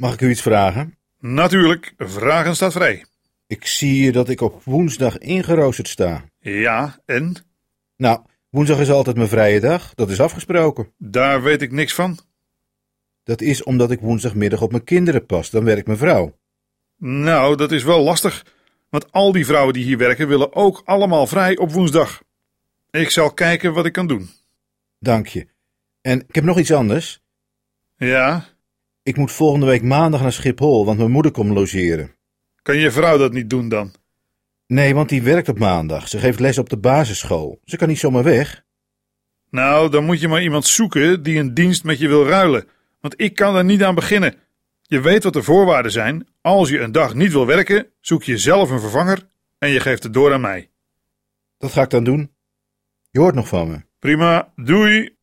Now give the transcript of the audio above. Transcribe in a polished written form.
Mag ik u iets vragen? Natuurlijk, vragen staat vrij. Ik zie hier dat ik op woensdag ingeroosterd sta. Ja, en? Nou, woensdag is altijd mijn vrije dag. Dat is afgesproken. Daar weet ik niks van. Dat is omdat ik woensdagmiddag op mijn kinderen pas. Dan werkt mijn vrouw. Nou, dat is wel lastig. Want al die vrouwen die hier werken willen ook allemaal vrij op woensdag. Ik zal kijken wat ik kan doen. Dank je. En ik heb nog iets anders. Ja? Ik moet volgende week maandag naar Schiphol, want mijn moeder komt logeren. Kan je vrouw dat niet doen dan? Nee, want die werkt op maandag. Ze geeft les op de basisschool. Ze kan niet zomaar weg. Nou, dan moet je maar iemand zoeken die een dienst met je wil ruilen. Want ik kan er niet aan beginnen. Je weet wat de voorwaarden zijn. Als je een dag niet wil werken, zoek je zelf een vervanger en je geeft het door aan mij. Dat ga ik dan doen. Je hoort nog van me. Prima, doei!